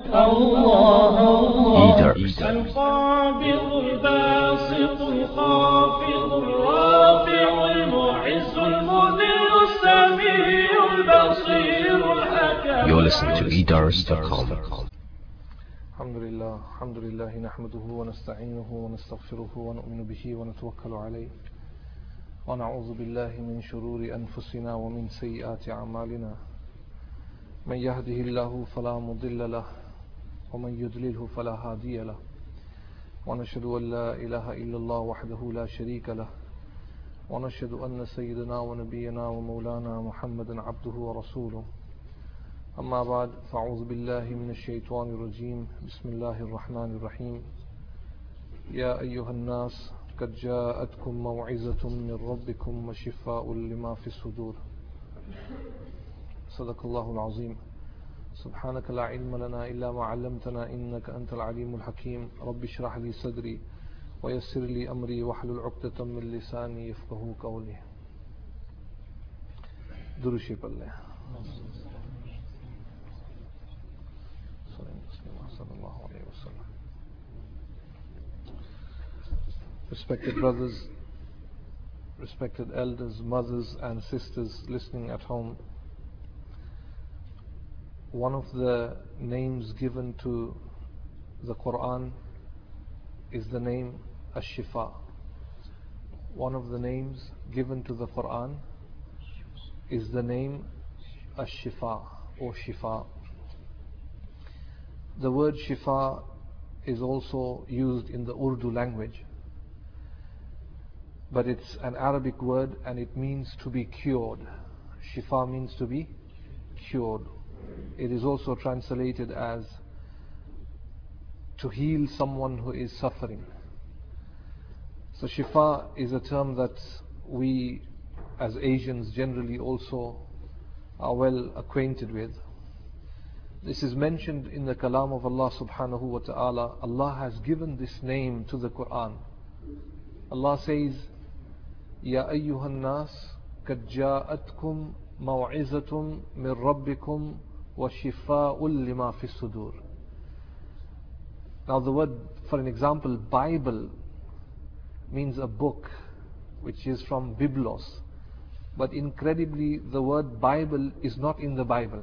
الله الله القابض الباسط الخافض الرافع المعز المذل السميع البصير الحكم. You're listening to eDars.com. الحمد لله نحمده ونستعينه ونستغفره ونؤمن به ونتوكل عليه ونعوذ بالله من شرور أنفسنا ومن سيئات أعمالنا من يهده الله فلا مضل له ومن يضلله فلا هادي له ونشهد أن لا إله إلا الله وحده لا شريك له ونشهد أن سيدنا ونبينا ومولانا محمدا عبده ورسوله أما بعد فأعوذ بالله من الشيطان الرجيم بسم الله الرحمن الرحيم يا أيها الناس قد جاءتكم موعظة من ربكم وشفاء لما في الصدور صدق الله العظيم سبحانك لا علم لنا إلا ما علمتنا إنك أنت العليم الحكيم رب اشرح لي صدري ويسر لي أمري واحلل عقدة من لساني يفقهوا قولي. درود شریف الله. Respected brothers, respected elders, mothers and sisters listening at home, one of the names given to the Quran is the name Ash-Shifa. One of the names given to the Quran is the name Ash-Shifa or Shifa. The word Shifa is also used in the Urdu language, but it's an Arabic word and it means to be cured. Shifa means to be cured. It is also translated as to heal someone who is suffering. So Shifa is a term that we as Asians generally also are well acquainted with. This is mentioned in the kalam of Allah subhanahu wa ta'ala. Allah has given this name to the Quran. Allah says, Ya ayyuhan nas qad ja'atkum maw'izatun min rabbikum wa shifa'un lima fi sudur. Now the word, for an example, Bible means a book, which is from Biblos. But incredibly, the word Bible is not in the Bible.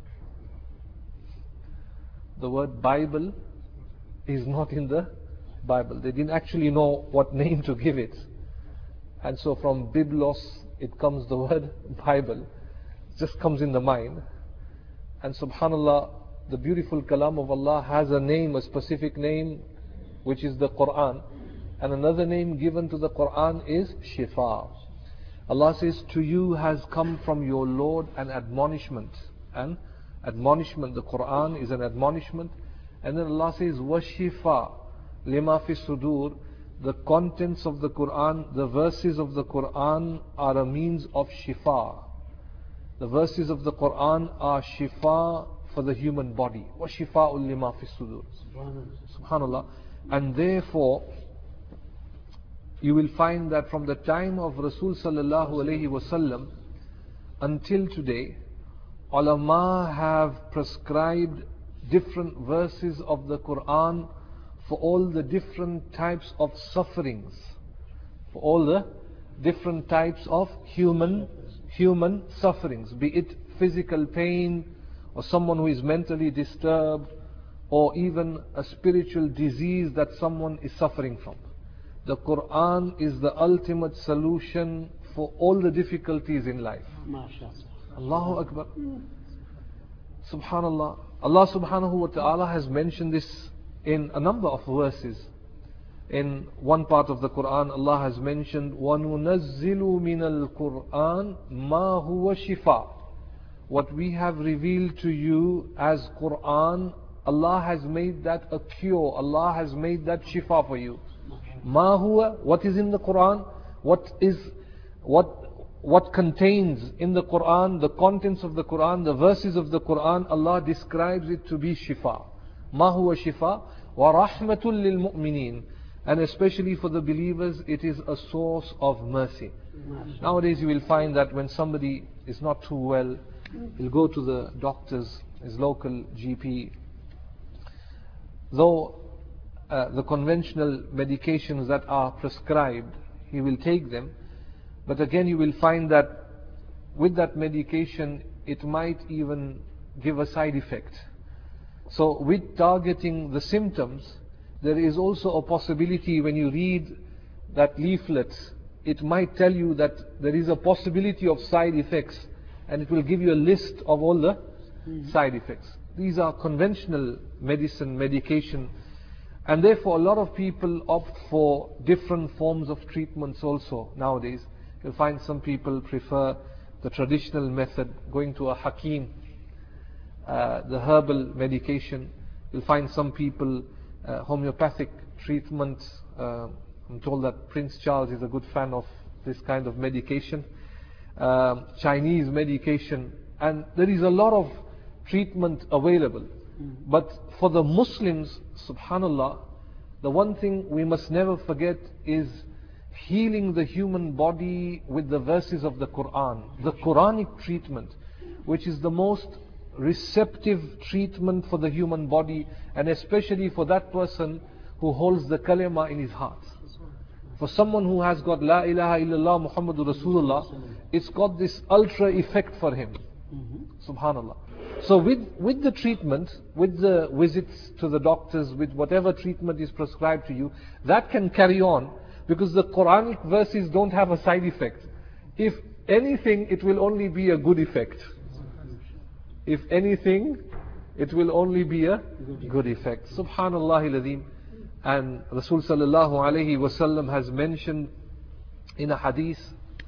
The word Bible is not in the Bible. They didn't actually know what name to give it. And so from Biblos, it comes the word Bible. It just comes in the mind. And subhanallah, the beautiful kalam of Allah has a name, a specific name, which is the Quran. And another name given to the Quran is Shifa. Allah says, to you has come from your Lord an admonishment. And admonishment, the Quran is an admonishment. And then Allah says, وَشِفَا لِمَا فِي الصُّدُورِ. The contents of the Quran, the verses of the Quran are a means of shifa. The verses of the Quran are shifa for the human body. وَشِفَاءٌ لِمَا فِي الصُّدُورِ. Subhanallah. And therefore, you will find that from the time of Rasul sallallahu alayhi wasallam until today, ulama have prescribed different verses of the Quran for all the different types of sufferings, for all the different types of human sufferings, be it physical pain, or someone who is mentally disturbed, or even a spiritual disease that someone is suffering from. The Quran is the ultimate solution for all the difficulties in life. Allahu Akbar. Subhanallah. Allah subhanahu wa ta'ala has mentioned this in a number of verses. In one part of the Quran, Allah has mentioned, وَنُنَزِّلُ مِنَ الْقُرْآنِ مَا هُوَ شِفَاء. What we have revealed to you as Quran, Allah has made that a cure. Allah has made that shifa for you. Ma huwa, what is in the Quran? What contains in the Quran, the contents of the Quran, the verses of the Quran, Allah describes it to be shifa. Ma huwa shifa wa rahmatul lil mu'minin. And especially for the believers, it is a source of mercy. Nowadays you will find that when somebody is not too well, he'll go to the doctors, his local GP, though the conventional medications that are prescribed, he will take them, but again you will find that with that medication it might even give a side effect. So with targeting the symptoms, there is also a possibility when you read that leaflet, it might tell you that there is a possibility of side effects, and it will give you a list of all the side effects. These are conventional medication, and therefore a lot of people opt for different forms of treatments also nowadays. You'll find some people prefer the traditional method, going to a hakim, the herbal medication. You'll find some people homeopathic treatment. I'm told that Prince Charles is a good fan of this kind of medication. Chinese medication, and there is a lot of treatment available. But for the Muslims, subhanallah, the one thing we must never forget is healing the human body with the verses of the Quran, the Quranic treatment, which is the most receptive treatment for the human body, and especially for that person who holds the kalima in his heart. For someone who has got La ilaha illallah Muhammadur Rasulullah, it's got this ultra effect for him. Subhanallah. So with the treatment, with the visits to the doctors, with whatever treatment is prescribed to you, that can carry on, because the Quranic verses don't have a side effect. If anything, it will only be a good effect. If anything, it will only be a good effect. Subhanallah al-Azim. And Rasul sallallahu alayhi wasallam has mentioned in a hadith,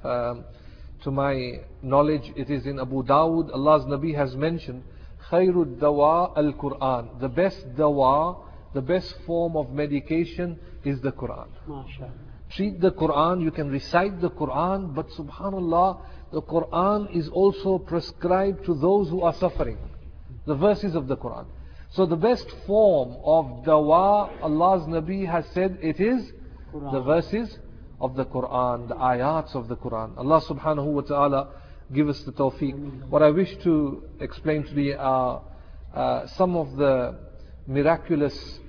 to my knowledge it is in Abu Dawud, Allah's Nabi has mentioned, Khairud dawa al-Quran. The best dawa, the best form of medication is the Quran. Treat the Quran, you can recite the Quran, but subhanallah, the Quran is also prescribed to those who are suffering. The verses of the Quran. So the best form of dawa, Allah's Nabi has said, it is the verses of the Quran, the ayats of the Quran. Allah subhanahu wa ta'ala give us the tawfiq. What I wish to explain today are some of the miraculous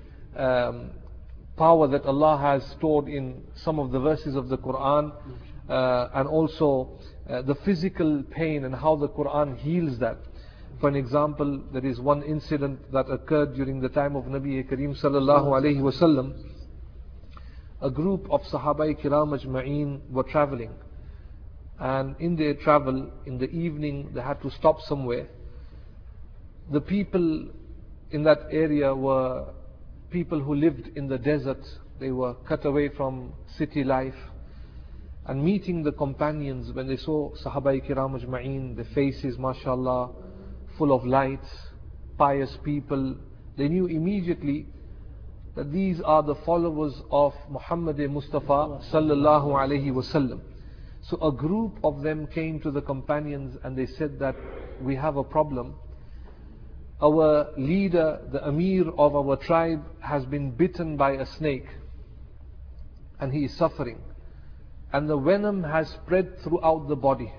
power that Allah has stored in some of the verses of the Quran, and also the physical pain and how the Quran heals that. For an example, there is one incident that occurred during the time of Nabi Kareem sallallahu alayhi wasallam. A group of Sahaba Kiram Ajma'een were traveling, and in their travel, in the evening, they had to stop somewhere. The people in that area were people who lived in the desert. They were cut away from city life. And meeting the companions, when they saw Sahaba Kiram Ajma'een, their faces, mashallah, full of light, pious people, they knew immediately that these are the followers of Muhammad Mustafa sallallahu alayhi wasallam. So a group of them came to the companions and they said that we have a problem. Our leader, the Amir of our tribe, has been bitten by a snake and he is suffering, and the venom has spread throughout the body.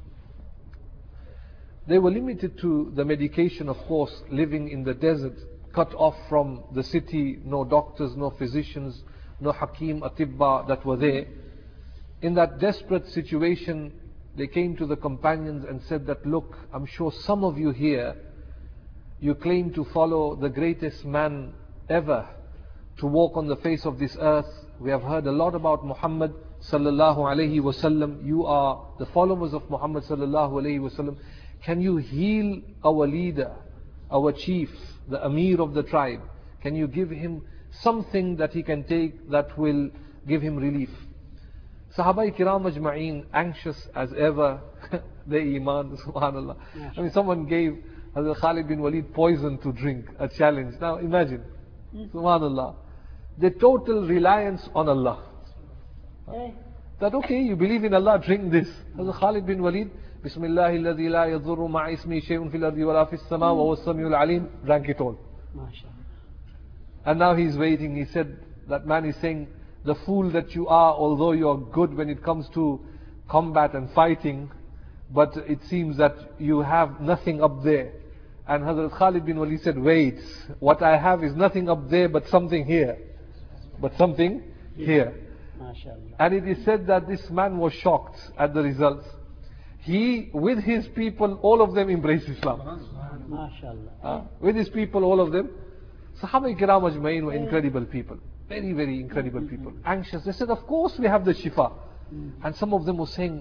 They were limited to the medication, of course, living in the desert, cut off from the city, no doctors, no physicians, no hakim, atibba that were there. In that desperate situation, they came to the companions and said that, look, I'm sure some of you here, you claim to follow the greatest man ever to walk on the face of this earth. We have heard a lot about Muhammad sallallahu alayhi wasallam. You are the followers of Muhammad sallallahu alayhi wasallam. Can you heal our leader, our chief, the Amir of the tribe? Can you give him something that he can take that will give him relief? Sahaba Kiram Ajma'een, anxious as ever, their iman, subhanallah. I mean, someone gave Hazrat Khalid bin Walid poison to drink, a challenge. Now imagine, subhanallah, the total reliance on Allah. That okay, you believe in Allah, drink this. Hazrat Khalid bin Walid, Bismillah alladhi la yadhurru ma'a ismi shay'un fil ardi wala fis sama wa huwa as-sami'ul alim, drank it all. And now he's waiting. He said, that man is saying, the fool that you are, although you are good when it comes to combat and fighting, but it seems that you have nothing up there. And Hazrat Khalid bin Walid said, wait, what I have is nothing up there but something here. But something here. MashaAllah. And it is said that this man was shocked at the results. He, with his people, all of them embraced Islam. MashaAllah. With his people, all of them. Sahaba Kiram Ajmain were incredible people. Very, very incredible people. Anxious. They said, of course we have the shifa. And some of them were saying,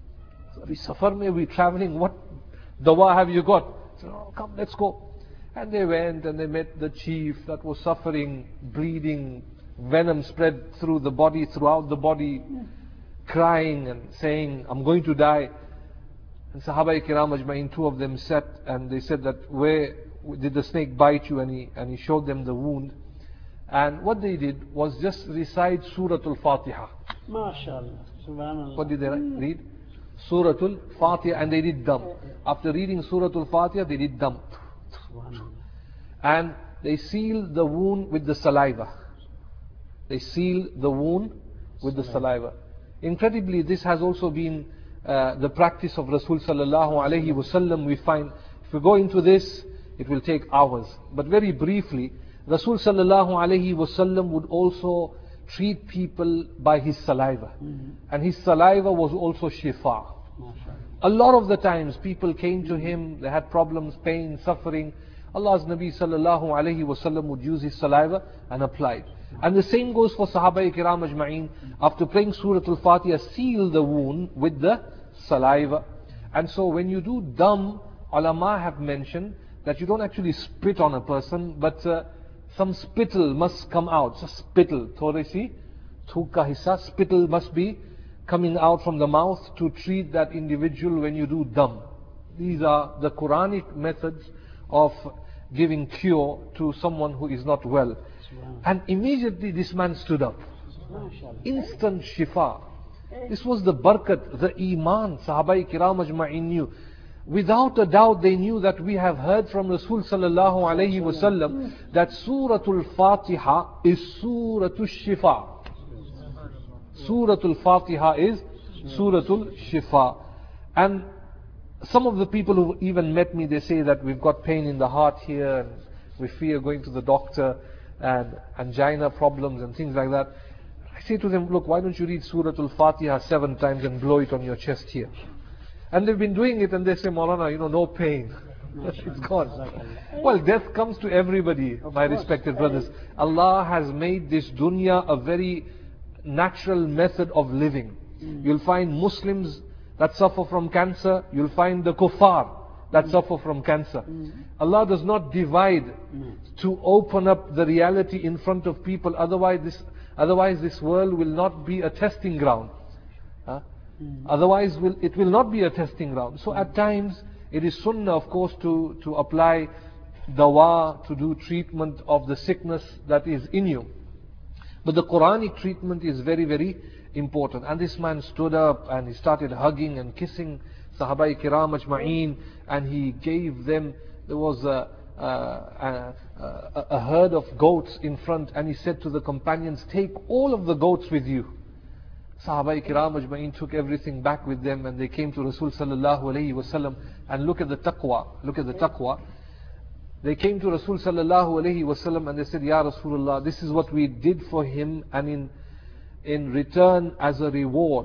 we safar mein, we traveling, what dawa have you got? I said, oh, come, let's go. And they went and they met the chief that was suffering, bleeding, venom spread through the body, throughout the body, crying and saying, I'm going to die. And Sahaba Kiram Ajmain, two of them sat and they said that, where did the snake bite you? And he showed them the wound. And what they did was just recite Surah Al-Fatiha. MashaAllah. Subhanallah. What did they read? Surah Al-Fatiha, and they did dam. After reading Surah Al-Fatiha, they did dam. Subhanallah. And they sealed the wound with the saliva. They sealed the wound with the saliva. Incredibly, this has also been the practice of Rasul sallallahu alaihi wasallam. We find, if we go into this, it will take hours. But very briefly, Rasul sallallahu alaihi wasallam would also treat people by his saliva. And his saliva was also shifa. A lot of the times people came to him, they had problems, pain, suffering. Allah's Nabi sallallahu alaihi wasallam would use his saliva and apply it. And the same goes for Sahaba Kiram Ajma'in. After praying Surah Al-Fatiha, seal the wound with the saliva. And so when you do dam, ulama have mentioned that you don't actually spit on a person, but some spittle must come out. Just spittle. Thode si thukka hissa, spittle must be coming out from the mouth to treat that individual when you do dam. These are the Quranic methods of giving cure to someone who is not well. And immediately this man stood up. Instant shifa. This was the barakat, the iman Sahaba Kiram Ajma'in knew. Without a doubt they knew that we have heard from Rasul sallallahu alayhi wasallam that Suratul Fatiha is Suratul Shifa. Suratul Fatiha is Suratul Shifa. And some of the people who even met me, they say that we've got pain in the heart here and we fear going to the doctor and angina problems and things like that. I say to them, look, why don't you read Suratul Fatiha 7 times and blow it on your chest here? And they've been doing it and they say, Maulana, no pain. It's gone. Well, death comes to everybody, my respected brothers. Allah has made this dunya a very natural method of living. You'll find Muslims that suffer from cancer. You'll find the kuffar that suffer from cancer. Allah does not divide to open up the reality in front of people. Otherwise this world will not be a testing ground. Otherwise it will not be a testing ground. So at times it is sunnah, of course, to apply dawa, to do treatment of the sickness that is in you. But the Quranic treatment is very, very important. And this man stood up and he started hugging and kissing Sahaba Kiram Ajma'in, and he gave them, there was a herd of goats in front, and he said to the companions, take all of the goats with you. Sahaba Kiram Ajma'in took everything back with them, and they came to Rasul sallallahu alayhi wasallam. And look at the taqwa. They came to Rasul sallallahu alayhi wasallam and they said, Ya Rasulullah, this is what we did for him, and in return, as a reward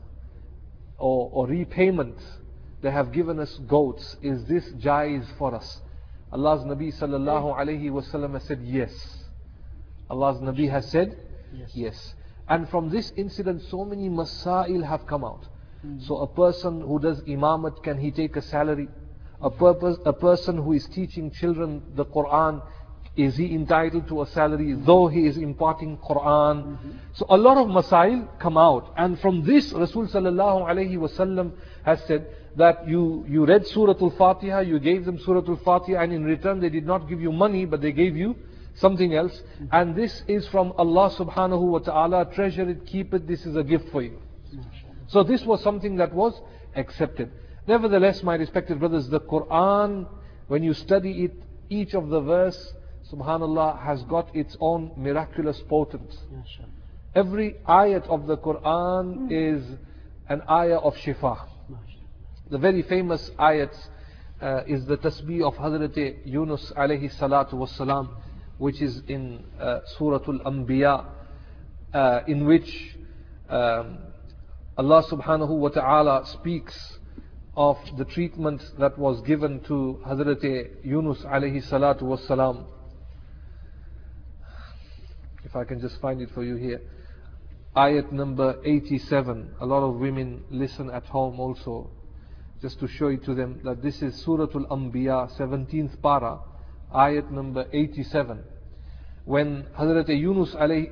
or repayment, they have given us goats. Is this jaiz for us? Allah's Nabi sallallahu alayhi wasallam has said yes. Allah's Nabi has said yes. And from this incident, so many masail have come out. So a person who does imamat, can he take a salary? A person who is teaching children the Quran, is he entitled to a salary though he is imparting Quran? So a lot of masail come out. And from this, Rasul sallallahu alayhi wasallam has said that you read Surah Al-Fatiha, you gave them Surah Al-Fatiha, and in return they did not give you money, but they gave you something else. And this is from Allah subhanahu wa ta'ala. Treasure it, keep it, this is a gift for you. So this was something that was accepted. Nevertheless, my respected brothers, the Quran, when you study it, each of the verse, subhanallah, has got its own miraculous potence. Every ayat of the Quran is an ayah of shifa. The very famous ayats is the tasbih of Hazrat Yunus alayhi salatu wassalam, which is in Surah Al-Anbiya, in which Allah subhanahu wa ta'ala speaks of the treatment that was given to Hazrat Yunus alayhi salatu wassalam. If I can just find it for you here. Ayat number 87. A lot of women listen at home also, just to show it to them that this is Surah Al-Anbiya, 17th para, ayat number 87. When Hazrat Yunus alayhi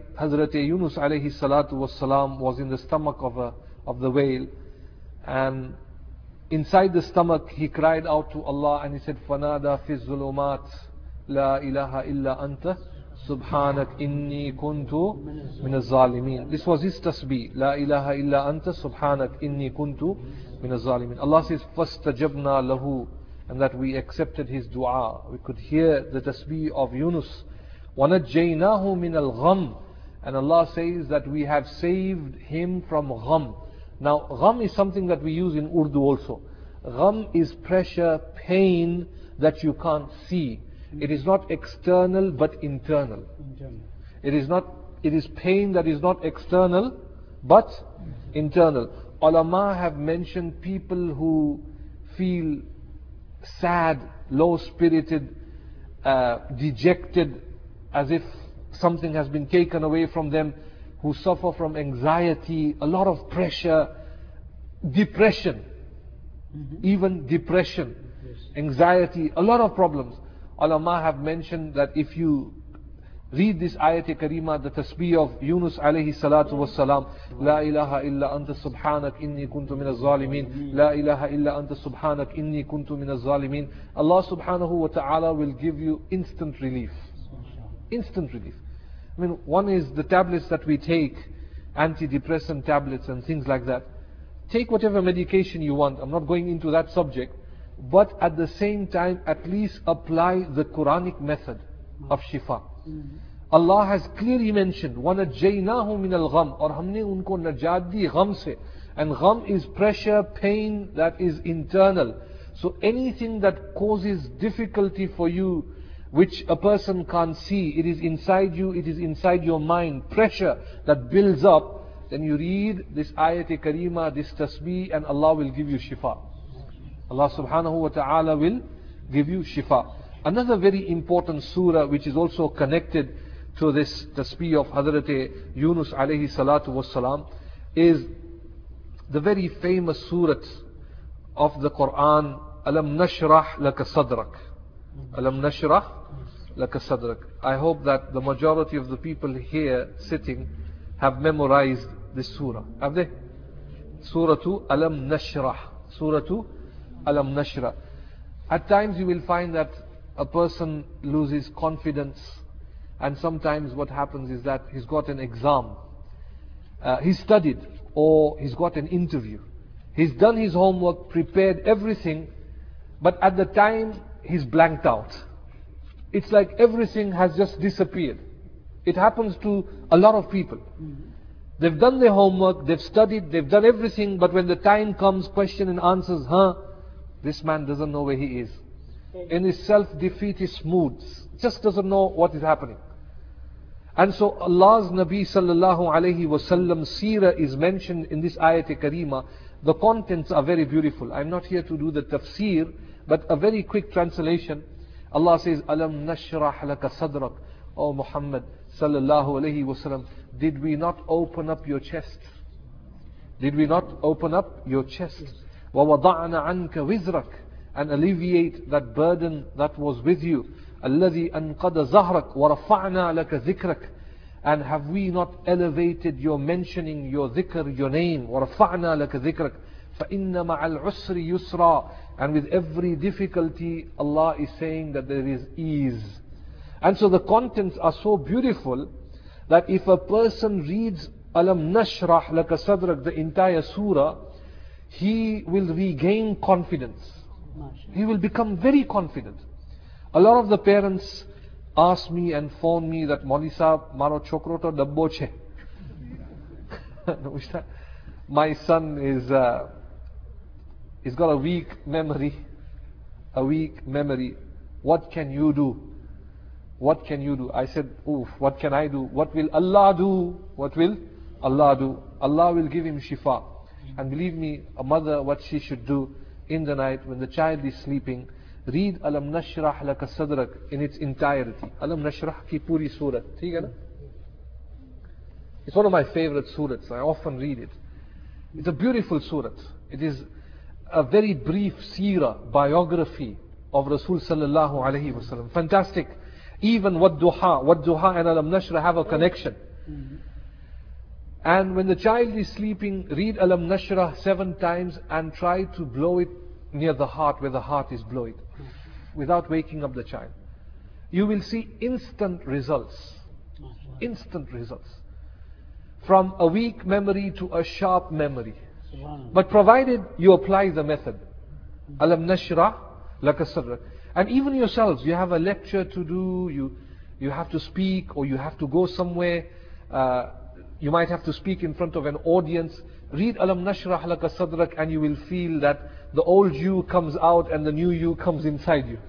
salatu wassalam was in the stomach of the whale, and inside the stomach he cried out to Allah and he said, "Fanada fi zulumat la ilaha illa anta subhanak inni kuntu min az-zalimin." This was his tasbih, la ilaha illa anta subhanak inni kuntu min az-zalimin. Allah says, "Fastajabna lahu," and that we accepted his dua. We could hear the tasbih of Yunus. وَنَجَّيْنَاهُ مِنَ الْغَمِّ, and Allah says that we have saved him from gham. Now, gham is something that we use in Urdu also. Gham is pressure, pain that you can't see. It is not external but internal. It is pain that is not external but internal. Ulama have mentioned people who feel sad, low-spirited, dejected, as if something has been taken away from them, who suffer from anxiety, a lot of pressure, depression, even depression, anxiety, a lot of problems. Ulama have mentioned that if you read this ayat-e-karima, the tasbih of Yunus alayhi salatu wassalam, La ilaha illa anta subhanak inni kuntu min az-zalimin, La ilaha illa anta subhanak inni kuntu min az-zalimin, Allah subhanahu wa ta'ala will give you instant relief. Instant relief. I mean, one is the tablets that we take, antidepressant tablets and things like that. Take whatever medication you want. I'm not going into that subject. But at the same time, at least apply the Quranic method of shifa. Allah has clearly mentioned, وَنَجَّيْنَاهُ مِنَ الْغَمِّ, और हमने उनको नजात दी गम से. And gam is pressure, pain that is internal. So anything that causes difficulty for you, which a person can't see, it is inside you, it is inside your mind, pressure that builds up, then you read this ayat-e-karima, this tasbih, and Allah will give you shifa. Allah subhanahu wa ta'ala will give you shifa. Another very important surah which is also connected to this tasbih of Hazrat Yunus alayhi salatu wassalam is the very famous surah of the Quran, Alam Nashrah Laka Sadrak. Alam Nashrah Laka Sadrak. I hope that the majority of the people here sitting have memorized this surah. Have they? Surah Alam Nashrah. Surah Alam Nashrah. At times you will find that a person loses confidence, and sometimes what happens is that he's got an exam, he's studied, or he's got an interview, he's done his homework, prepared everything, but at the time he's blanked out. It's like everything has just disappeared. It happens to a lot of people. They've done their homework, they've studied, they've done everything, but when the time comes, question and answers, this man doesn't know where he is. In his self-defeatist moods, just doesn't know what is happening. And so Allah's Nabi sallallahu alayhi wasallam seerah is mentioned in this ayat-e-karima. The contents are very beautiful. I'm not here to do the tafsir, but a very quick translation. Allah says, Alam nashrah laka sadrak. O Muhammad sallallahu alayhi wasallam, did we not open up your chest? Did we not open up your chest? وَوَضَعْنَا عَنْكَ وِزْرَكَ, and alleviate that burden that was with you. الَّذِي أَنْقَدَ ظَهْرَكَ وَرَفَعْنَا لَكَ ذِكْرَكَ, and have we not elevated your mentioning, your dhikr, your name? وَرَفَعْنَا لَكَ ذِكْرَكَ فَإِنَّ مَعَ الْعُسْرِ يُسْرًا, and with every difficulty Allah is saying that there is ease. And so the contents are so beautiful that if a person reads Alam Nashrah Laka Sadrak, the entire surah, he will regain confidence. He will become very confident. A lot of the parents ask me and phone me that Mauli Sahab, maro chokro to dabbo che. My son is he's got a weak memory, a weak memory, what can you do? What can you do? I said, oof, what can I do? What will Allah do? What will Allah do? Allah will give him shifa. And believe me, a mother, what she should do in the night when the child is sleeping, read Alam Nashrah Laka Sadrak in its entirety. Alam Nashrah ki puri surat. theek hai na? It's one of my favorite surats. I often read it. It's a beautiful surat. It is a very brief seerah, biography of Rasul sallallahu alaihi wasallam. Fantastic. Even Wadduha and Alam Nashrah have a connection. And when the child is sleeping, read Alam Nashrah 7 times and try to blow it near the heart, where the heart is, blow it, without waking up the child. You will see instant results. Instant results. From a weak memory to a sharp memory. But provided you apply the method. Alam Nashrah Laka Sadrak. And even yourselves, you have a lecture to do, you have to speak, or you have to go somewhere, you might have to speak in front of an audience. Read Alam Nashrah Laka Sadrak and you will feel that the old you comes out and the new you comes inside you.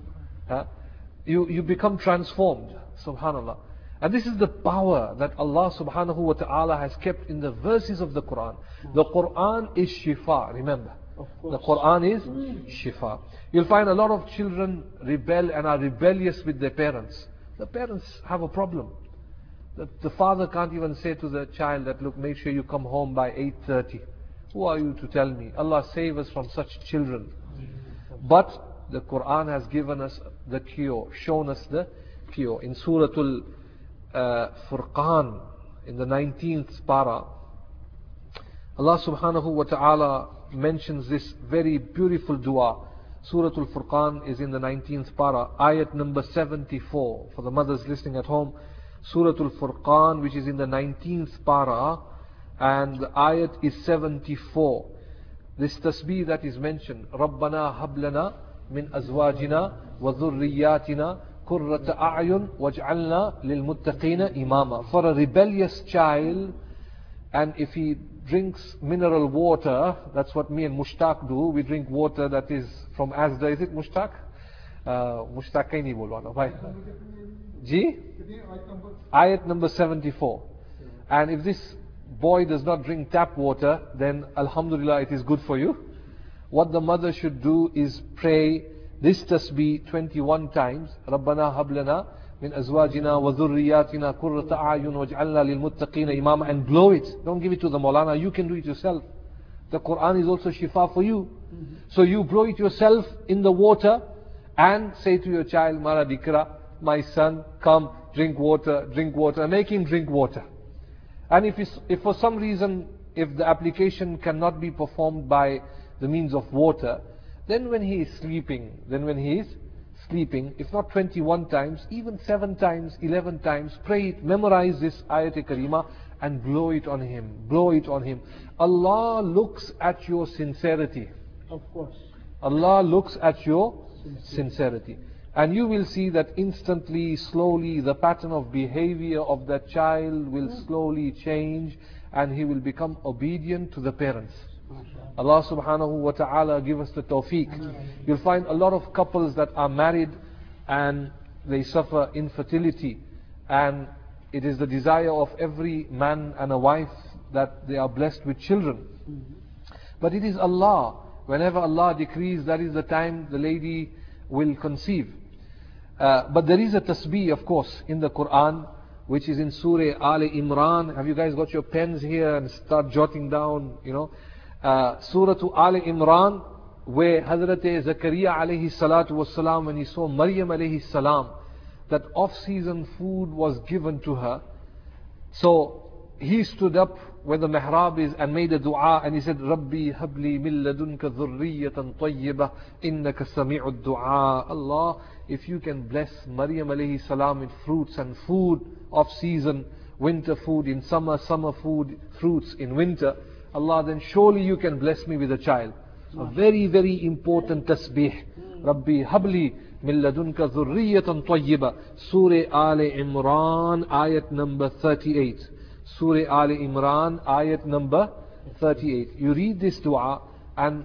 You become transformed. Subhanallah. And this is the power that Allah subhanahu wa ta'ala has kept in the verses of the Quran. The Quran is shifa, remember. The Quran is shifa. You'll find a lot of children rebel and are rebellious with their parents. The parents have a problem. The father can't even say to the child that, look, make sure you come home by 8:30. Who are you to tell me? Allah save us from such children. But the Quran has given us the cure, shown us the cure. In Suratul Furqan, in the 19th para, Allah subhanahu wa ta'ala mentions this very beautiful dua. Suratul Furqan is in the 19th para, ayat number 74. For the mothers listening at home, Suratul Furqan, which is in the 19th para, and the ayat is 74. This tasbih that is mentioned, Rabbana hablana min azwajina wa dhurriyatina qurrata a'yun waj'alna lil muttaqina imama. For a rebellious child, and if he drinks mineral water, that's what me and Mushtaq do. We drink water that is from Asda. Is it Mushtaq? Mushtaq kahin nahi bolwana bhai. Ji? Ayat number 74. And if this boy does not drink tap water, then Alhamdulillah, it is good for you. What the mother should do is pray this tasbih 21 times. Rabbana hablana min azwajina wa dhurriyatina qurrata a'yun waj'alna lil muttaqina imama, and blow it. Don't give it to the Maulana. You can do it yourself. The Quran is also shifa for you. So you blow it yourself in the water and say to your child, Mara dikra, my son, come, drink water, make him drink water. And if for some reason, if the application cannot be performed by the means of water, then when he is sleeping, if not 21 times, even 7 times, 11 times, pray it, memorize this ayat-e-karima and blow it on him. Allah looks at your sincerity. Of course. Allah looks at your sincerity. And you will see that instantly, slowly, the pattern of behavior of that child will slowly change and he will become obedient to the parents. Allah subhanahu wa ta'ala give us the tawfiq. You'll find a lot of couples that are married and they suffer infertility, and it is the desire of every man and a wife that they are blessed with children. But it is Allah. Whenever Allah decrees, that is the time the lady will conceive. But there is a tasbih, of course, in the Quran, which is in Surah Al Imran. Have you guys got your pens here and start jotting down, Surah Al Imran, where Hazrat Zakaria alayhi salatu wasalam, when he saw Maryam alayhi salam, that off-season food was given to her. So he stood up where the mihrab is and made a dua, and he said, Rabbi habli min ladunka dhurriyatan tayyibah innaka sami'ud dua. Allah, if you can bless Maryam alayhi salam with fruits and food off season, winter food in summer, summer food, fruits in winter, Allah, then surely you can bless me with a child. A very, very important tasbih. Rabbi habli min ladunka dhurriyatan tayyibah. Surah Al Imran, ayat number 38. Surah Al Imran, ayat number 38. You read this dua, and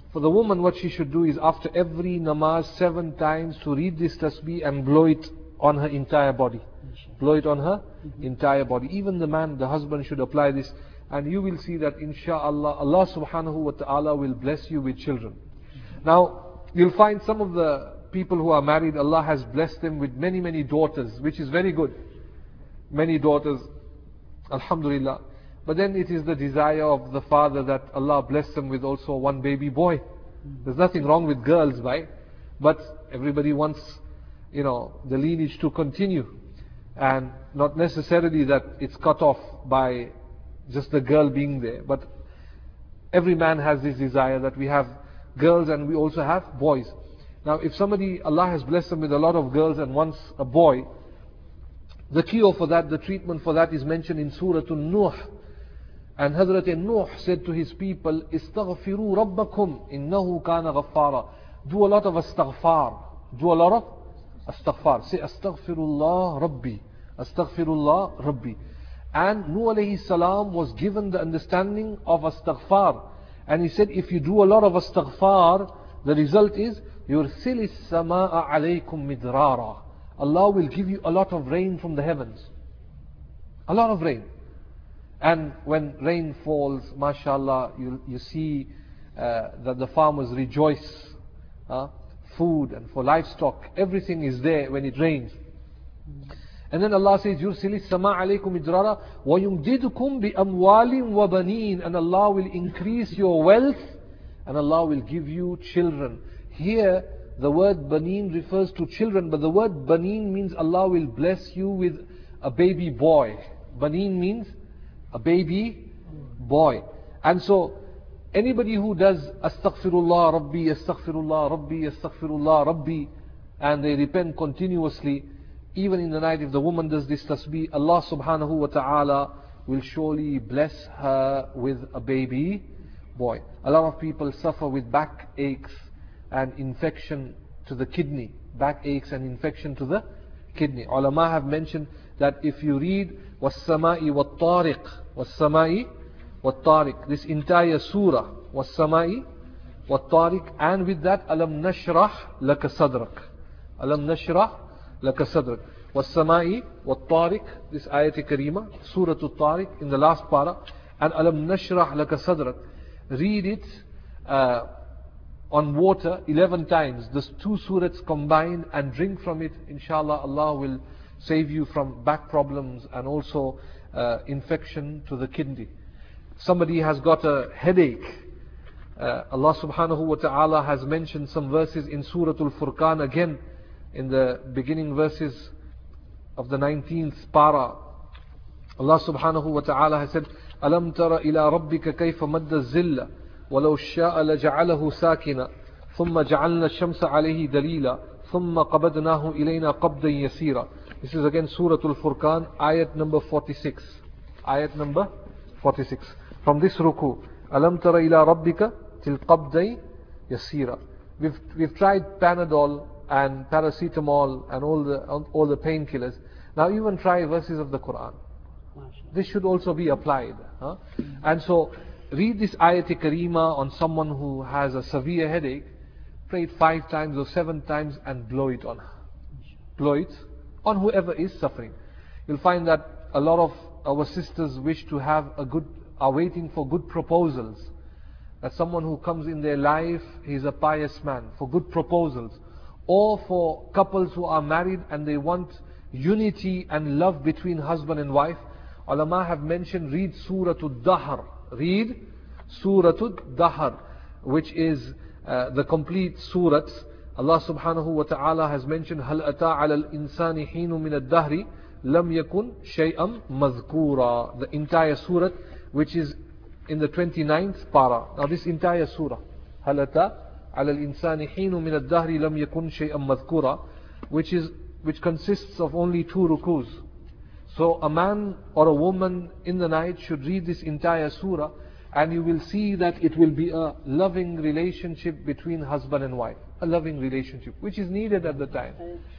For the woman, what she should do is after every namaz 7 times to read this tasbih and blow it on her entire body. Blow it on her entire body. Even the man, the husband should apply this. And you will see that insha'Allah, Allah subhanahu wa ta'ala will bless you with children. Now, you'll find some of the people who are married, Allah has blessed them with many, many daughters, which is very good. Many daughters, alhamdulillah. But then it is the desire of the father that Allah bless them with also one baby boy. There's nothing wrong with girls, right? But everybody wants, the lineage to continue. And not necessarily that it's cut off by just the girl being there. But every man has this desire that we have girls and we also have boys. Now if somebody, Allah has blessed them with a lot of girls and wants a boy, the cure for that, the treatment for that is mentioned in Surah An-Nuh. And Hazrat Nuh said to his people, Istaghfiru Rabbakum innahu kana ghaffara. Do a lot of astaghfar. Do a lot of astaghfar. Say Astaghfirullah Rabbi. Astaghfirullah Rabbi. And Nuh alayhi salam was given the understanding of astaghfar. And he said, if you do a lot of astaghfar, the result is, Yursilis sama'a alaykum midrara. Allah will give you a lot of rain from the heavens. A lot of rain. And when rain falls, mashallah, you see that the farmers rejoice. Food and for livestock, everything is there when it rains. And then Allah says, Yursilis sama alaykum idrara wa yumdidukum bi amwalin wa banin. And Allah will increase your wealth and Allah will give you children. Here, the word banin refers to children, but the word banin means Allah will bless you with a baby boy. Banin means a baby boy. And so, anybody who does Astaghfirullah Rabbi, Astaghfirullah Rabbi, Astaghfirullah Rabbi, and they repent continuously, even in the night, if the woman does this tasbih, Allah subhanahu wa ta'ala will surely bless her with a baby boy. A lot of people suffer with back aches and infection to the kidney. Back aches and infection to the kidney. Ulama have mentioned that if you read وَالسَّمَاءِ وَالطَّارِقِ وَالسَّمَاءِ وَالطَّارِقِ, this entire surah, وَالسَّمَاءِ وَالطَّارِقِ, and with that, أَلَمْ نَشْرَحْ لَكَ صَدْرَكَ. أَلَمْ نَشْرَحْ لَكَ صَدْرَكَ. وَالسَّمَاءِ وَالطَّارِقِ, this ayat karima, Surah Al-Tariq, in the last para, and أَلَمْ نَشْرَحْ لَكَ صَدْرَكَ. Read it on water 11 times. These two surahs combined, and drink from it. Inshallah, Allah will save you from back problems and also infection to the kidney. Somebody has got a headache. Allah subhanahu wa ta'ala has mentioned some verses in Surah Al-Furqan again, in the beginning verses of the 19th para. Allah subhanahu wa ta'ala has said, أَلَمْ تَرَ إِلَىٰ رَبِّكَ كَيْفَ مَدَّ الزِّلَّ وَلَوْ شَاءَ لَجَعَلَهُ سَاكِنًا ثُمَّ جَعَلْنَا الشَّمْسَ عَلَيْهِ دَلِيلًا ثُمَّ قَبَضْنَاهُ إِلَيْنَا قَبْضًا يَسِيرًا. This is again Surah Al-Furqan, ayat number 46. Ayat number 46. From this ruku, أَلَمْ تَرَ إِلَىٰ رَبِّكَ تِلْ قَبْضَيْ يَسِيرًا. We've tried Panadol and paracetamol and all the painkillers. Now even try verses of the Quran. This should also be applied. And so, read this ayat karima on someone who has a severe headache. Pray it 5 times or 7 times and blow it on her. Blow it on whoever is suffering. You'll find that a lot of our sisters wish to have are waiting for good proposals. That someone who comes in their life, he's a pious man, for good proposals. Or for couples who are married and they want unity and love between husband and wife. Ulama have mentioned, read Surah Ad-Dahr. Read Surah Ad-Dahr, which is the complete surahs. Allah subhanahu wa ta'ala has mentioned, هَلْ أَتَى عَلَى الْإِنسَانِ حِينٌ مِنَ الدَّهْرِ لَمْ يَكُنْ شَيْئًا مَذْكُورًا. The entire surah, which is in the 29th para. Now this entire surah, هَلْ أَتَى عَلَى الْإِنسَانِ حِينٌ مِنَ الدَّهْرِ لَمْ يَكُنْ شَيْئًا مَذْكُورًا, which consists of only 2 rukus. So a man or a woman in the night should read this entire surah, and you will see that it will be a loving relationship between husband and wife. A loving relationship, which is needed at the time.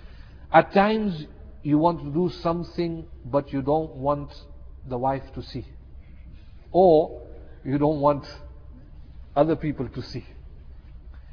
At times you want to do something, but you don't want the wife to see. Or you don't want other people to see.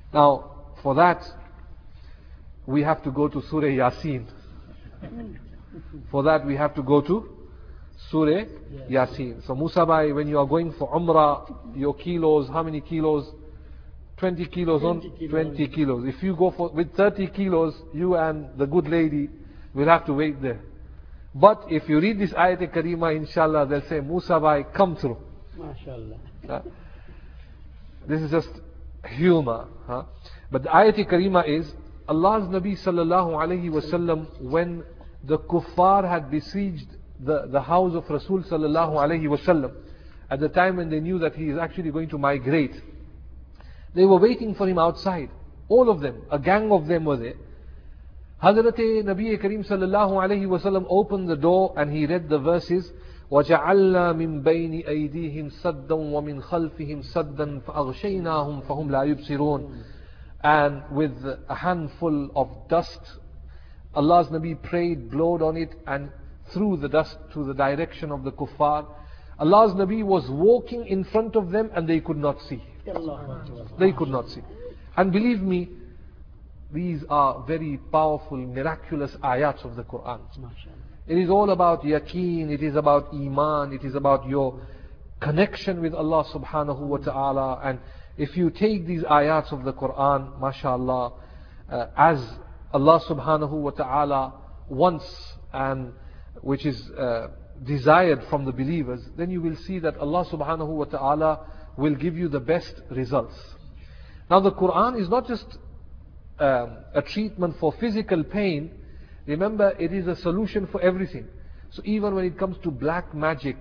Now, for that, we have to go to Surah Yasin. For that, we have to go to Surah Yasin. So, Musa Bhai, when you are going for Umrah, your kilos, how many kilos? 20 kilos on? 20 kilos. If you go with 30 kilos, you and the good lady will have to wait there. But if you read this Ayat Karima, inshallah, they'll say, Musa Bhai, come through. MashaAllah. This is just humor. But the Ayat Karima is, Allah's Nabi sallallahu alayhi wasallam, when the kuffar had besieged the house of Rasul sallallahu alayhi wasallam, at the time when they knew that he is actually going to migrate, they were waiting for him outside. All of them, a gang of them were there. Hazrat Nabi Kareem sallallahu alayhi wasallam opened the door and he read the verses, وَجَعَلْنَا مِن بَيْنِ أَيْدِيهِمْ سَدًّا وَمِنْ خَلْفِهِمْ سَدًّا فَأَغْشَيْنَاهُمْ فَهُمْ لَا يُبْصِرُونَ. And with a handful of dust, Allah's Nabi prayed, blowed on it, and threw the dust to the direction of the kuffar. Allah's Nabi was walking in front of them and they could not see. They could not see. And believe me, these are very powerful, miraculous ayats of the Quran. It is all about yaqeen, it is about iman, it is about your connection with Allah subhanahu wa ta'ala. And if you take these ayats of the Quran, mashallah, as Allah subhanahu wa ta'ala wants, and which is desired from the believers, then you will see that Allah subhanahu wa ta'ala will give you the best results. Now the Quran is not just a treatment for physical pain. Remember, it is a solution for everything. So even when it comes to black magic,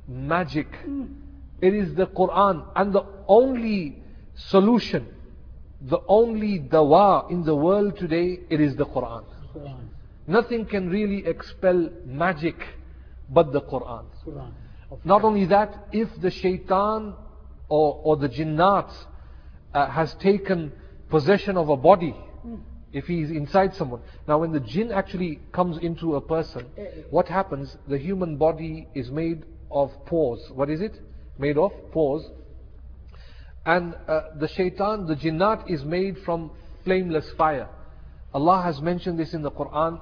it is the Quran. And the only solution, the only dawa in the world today, it is the Quran. Nothing can really expel magic but the Quran. Not only that, if the shaitan or the jinnat has taken possession of a body, if he is inside someone. Now when the jinn actually comes into a person, what happens? The human body is made of pores. What is it? Made of pores. And the shaitan, the jinnat, is made from flameless fire. Allah has mentioned this in the Quran.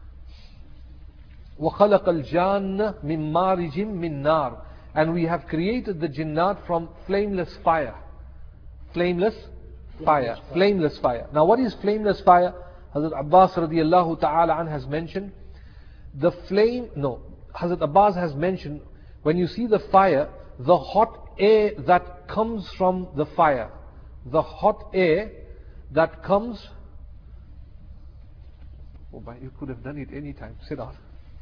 وَخَلَقَ الْجَانَّ مِن مَارِجٍ مِن نَارٍ. And we have created the jinnat from flameless fire. Flameless fire. Flameless fire. Now what is flameless fire? Hazrat Abbas radiallahu ta'ala an has mentioned, the flame, no, Hazrat Abbas has mentioned, when you see the fire, the hot air that comes from the fire, the hot air that comes, oh my, you could have done it any time, sit down.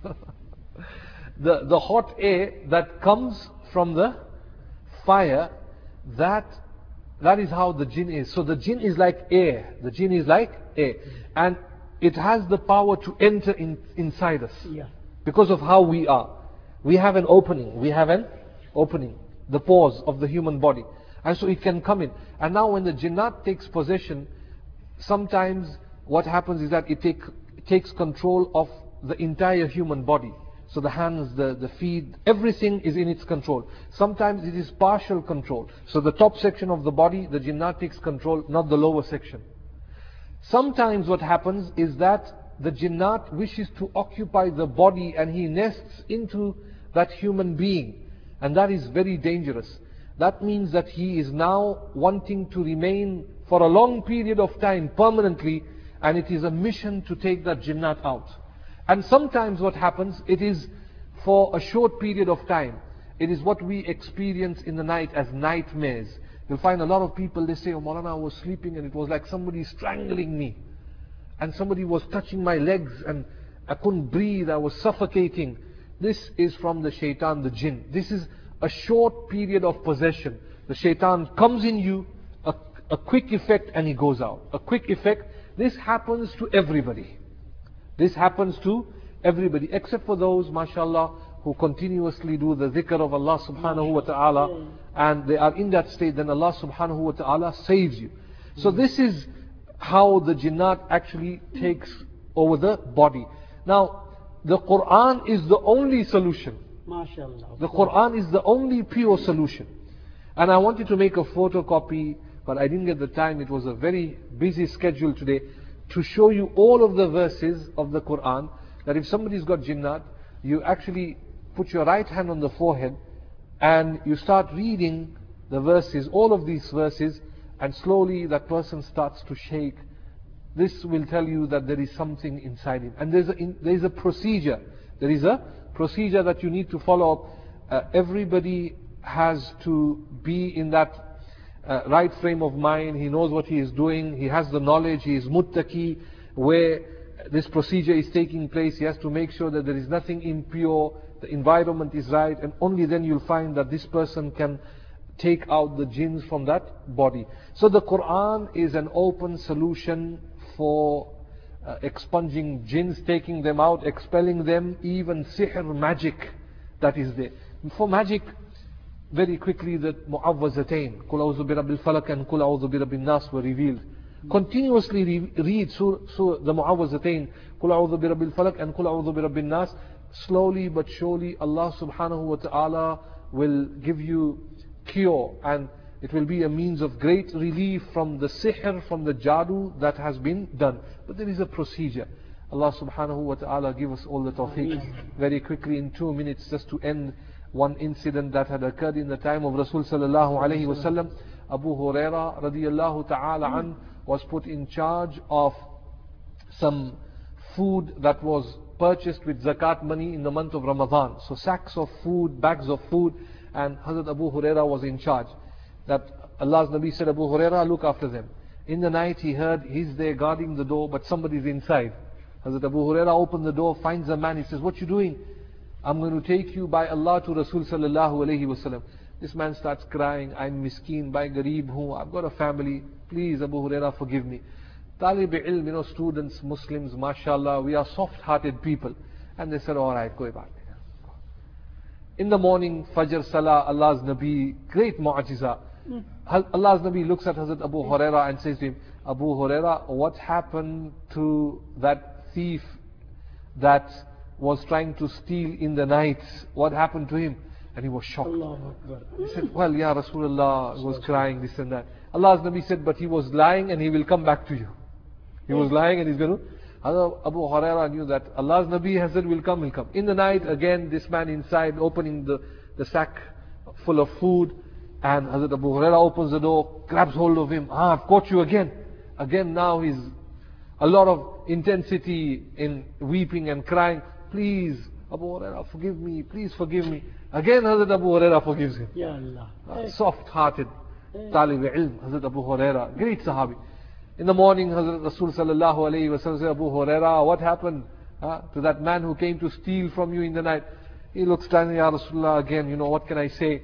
The hot air that comes from the fire, that is how the jinn is. So the jinn is like air. The jinn is like air. And it has the power to enter inside us. Because of how we are. We have an opening. The pores of the human body. And so it can come in. And now when the jinnat takes possession, sometimes what happens is that it takes control of the entire human body. So the hands, the feet, everything is in its control. Sometimes it is partial control. So the top section of the body, the jinnat takes control, not the lower section. Sometimes what happens is that the jinnat wishes to occupy the body and he nests into that human being. And that is very dangerous. That means that he is now wanting to remain for a long period of time permanently, and it is a mission to take that jinnat out. And sometimes what happens, it is for a short period of time. It is what we experience in the night as nightmares. You'll find a lot of people, they say, oh Maulana, I was sleeping and it was like somebody strangling me. And somebody was touching my legs and I couldn't breathe, I was suffocating. This is from the shaitan, the jinn. This is a short period of possession. The shaitan comes in you, a quick effect, and he goes out. A quick effect. This happens to everybody. This happens to everybody, except for those, mashallah, who continuously do the dhikr of Allah subhanahu wa ta'ala, and they are in that state, then Allah subhanahu wa ta'ala saves you. So this is how the jinnat actually takes over the body. Now, the Quran is the only solution. MashaAllah. The Quran is the only pure solution. And I want you to make a photocopy but I didn't get the time. It was a very busy schedule today to show you all of the verses of the Quran, that if somebody's got jinnat, you actually put your right hand on the forehead and you start reading the verses, all of these verses, and slowly that person starts to shake. This will tell you that there is something inside him. And there is a procedure. There is a procedure that you need to follow up. Everybody has to be in that right frame of mind. He knows what he is doing. He has the knowledge. He is muttaqi. Where this procedure is taking place, he has to make sure that there is nothing impure, the environment is right, and only then you'll find that this person can take out the jinns from that body. So the Quran is an open solution for expunging jinns, taking them out, expelling them, even sihr, magic that is there. For magic, very quickly the Mu'awwazatain, Qul A'udhu bi Rabbil Falaq and Qul A'udhu bi Rabbin Nas were revealed. Continuously read the Mu'awwazatain, Qul A'udhu bi Rabbil Falaq and Qul A'udhu bi Rabbin Nas. Slowly but surely Allah subhanahu wa ta'ala will give you cure, and it will be a means of great relief from the sihr, from the jadoo that has been done. But there is a procedure. Allah subhanahu wa ta'ala give us all the tawfiq. Very quickly, in 2 minutes, just to end one incident that had occurred in the time of Rasul sallallahu alayhi wasallam. Abu Huraira radiyallahu ta'ala an was put in charge of some food that was purchased with zakat money in the month of Ramadan. So sacks of food, bags of food, and Hazrat Abu Huraira was in charge. That Allah's Nabi said, Abu Huraira, look after them. In the night he heard, he's there guarding the door, but somebody's inside. Hazrat Abu Huraira opened the door, finds a man, he says, what you doing? I'm going to take you by Allah to Rasul sallallahu alayhi wasallam. This man starts crying, I'm miskeen, by Garib hu, I've got a family, please Abu Huraira forgive me. Talib ilm, students, Muslims, mashallah, we are soft-hearted people. And they said, alright, go back. In the morning, Fajr Salah, Allah's Nabi, great mu'ajiza. Allah's Nabi looks at Hazrat Abu Huraira and says to him, Abu Huraira, what happened to that thief that was trying to steal in the night? What happened to him? And he was shocked. He said, well, Ya Rasulullah, he was crying, this and that. Allah's Nabi said, but he was lying and he will come back to you. He was lying and he's going to... Abu Huraira knew that Allah's Nabi has said, will come, will come. In the night, again, this man inside, opening the sack full of food, and Hazrat Abu Huraira opens the door, grabs hold of him. I've caught you again. Again, now he's a lot of intensity in weeping and crying. Please, Abu Huraira, forgive me. Please forgive me. Again, Hazrat Abu Huraira forgives him. Ya Allah. Soft-hearted Talib ilm, Hazrat Abu Huraira, great Sahabi. In the morning, Hazrat Rasul sallallahu alayhi wa sallam said, Abu Huraira, what happened to that man who came to steal from you in the night? He looks down, Ya Rasulullah, again, what can I say?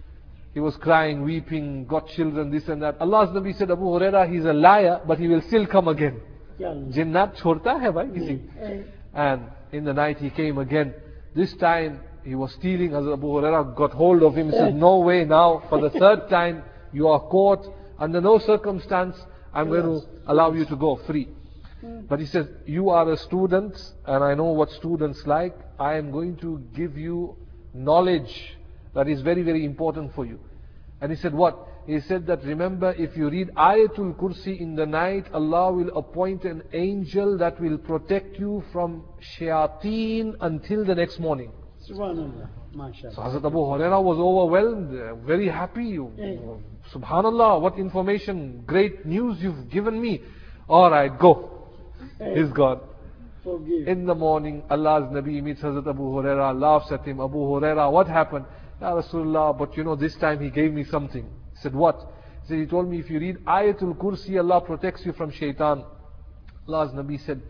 He was crying, weeping, got children, this and that. Allah's Nabi said, Abu Huraira, he's a liar, but he will still come again. Jinnat chhorta hai bhai, kisi. And in the night he came again. This time he was stealing. Hazrat Abu Huraira got hold of him. He said, no way now, for the third time you are caught. Under no circumstance I'm going to allow you to go free. But he says, you are a student and I know what students like. I am going to give you knowledge that is very, very important for you. And he said, what? He said that, remember, if you read Ayatul Kursi in the night, Allah will appoint an angel that will protect you from shayateen until the next morning. Subhanallah. MashaAllah. So Hazrat Abu Huraira was overwhelmed, very happy. Subhanallah, what information, great news you've given me. Alright, go. He's gone. Forgive. In the morning, Allah's Nabi meets Hazrat Abu Huraira, laughs at him. Abu Huraira, what happened? Ya Rasulullah, but this time he gave me something. He said, what? He said, he told me if you read Ayatul Kursi, Allah protects you from shaitan. Allah's Nabi said,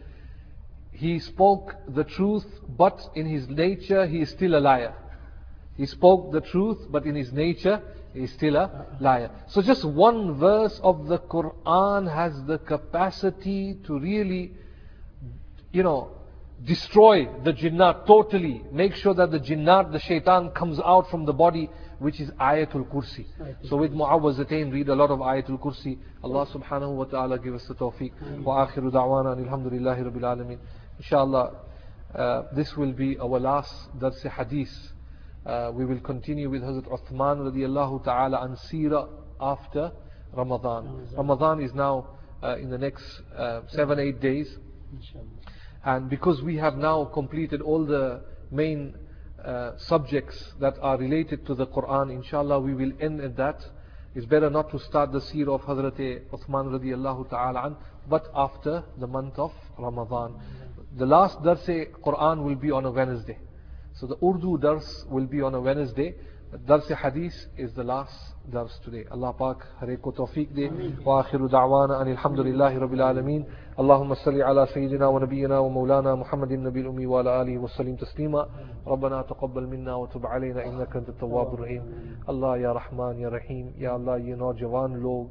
he spoke the truth, but in his nature he is still a liar. He spoke the truth, but in his nature he is still a liar. So just one verse of the Quran has the capacity to really, destroy the jinnat totally. Make sure that the jinnat, the shaitan comes out from the body, which is Ayatul Kursi. So with Mu'awwazatain, read a lot of Ayatul Kursi. Allah subhanahu wa ta'ala give us the tawfiq. Wa akhiru da'wana alhamdulillahi rabbil alameen. Inshallah, this will be our last Dars Hadith. We will continue with Hazrat Uthman radiallahu ta'ala an Seerah after Ramadan. Ramadan is now in the next 7-8 days. Inshallah. And because we have now completed all the main subjects that are related to the Quran, inshallah we will end at that. It's better not to start the seerah of Hazrat Uthman radiallahu ta'ala an, but after the month of Ramadan. The last Dars Quran will be on a Wednesday. So the Urdu Dars will be on a Wednesday. Dars Hadith is the last Dars today. Allah Pak Hare ko tawfiq de. Wa akhiru da'wana anil hamdulillahi rabbil alameen. Allahumma salli ala Sayyidina wa Nabiyyina wa Mawlana Muhammadin Nabil Ummi wa ala alihi wa sallim taslima. Rabbana taqabbal minna wa tub alayna innaka antat tawwabur rahim. Allah ya Rahman ya Rahim. Ya Allah, ye नौजवान लोग,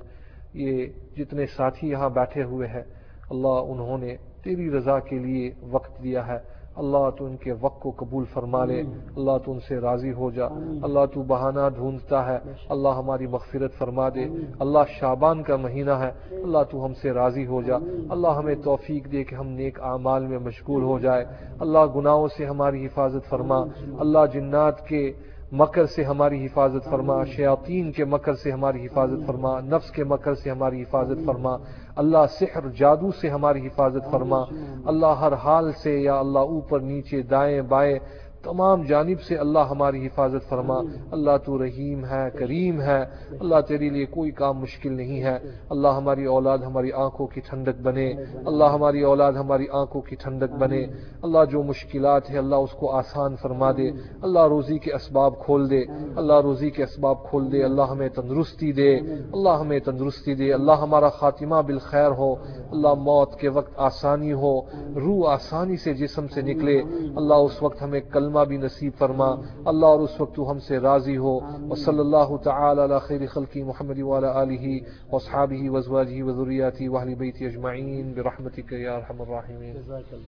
ये जितने साथी यहाँ बैठे हुए हैं, अल्लाह उन्होंने तेरी रज़ा के लिए वक्त दिया है. अल्लाह तू उनके वक्त को कबूल फरमा ले. अल्लाह तू उनसे राजी हो जा. अल्लाह तू बहाना ढूंढता है. अल्लाह हमारी मग़फ़िरत फरमा दे. अल्लाह शाबान का महीना है. अल्लाह तू हमसे राजी हो जा. अल्लाह हमें तौफीक दे कि हम नेक आमाल में मशगूल हो जाए. अल्लाह गुनाहों से हमारी हिफाजत फरमा. अल्लाह जिन्नात के मकर से हमारी हिफाजत फरमा. शयातीन के मकर से हमारी हिफाजत फरमा. नफ्स के मकर से हमारी हिफाजत फरमा. अल्लाह सिहर जादू से हमारी हिफाजत फरमा. अल्लाह हर हाल से या अल्लाह ऊपर नीचे दाएं बाएं तमाम जानिब से अल्लाह हमारी हिफाजत फरमा. अल्लाह तू रहीम है, करीम है. अल्लाह तेरे लिए कोई काम मुश्किल नहीं है. अल्लाह हमारी औलाद हमारी आंखों की ठंडक बने. अल्लाह हमारी औलाद हमारी आंखों की ठंडक बने. अल्लाह जो मुश्किलात है अल्लाह उसको आसान फरमा दे. अल्लाह रोज़ी के असबाब खोल दे. अल्लाह रोज़ी के असबाब खोल दे. अल्लाह हमें तंदुरुस्ती दे. अल्लाह हमें तंदुरुस्ती दे. अल्लाह हमारा खातिमा बिल खैर हो. अल्लाह मौत के वक्त आसानी हो. रूह आसानी से जिस्म से निकले. अल्लाह उस वक्त हमें कलमा भी नसीब फरमा. अल्लाह और उस वक्त तू हमसे राजी हो. व सल्लल्लाहु तआला अला खैरि खल्क़ि मुहम्मद व अला आलिहि व अस्हाबिहि व अज़वाजिहि व ज़ुर्रिय्यतिहि व अहलि बैति अजमईन बिरहमतिका या अरहमर राहिमीन.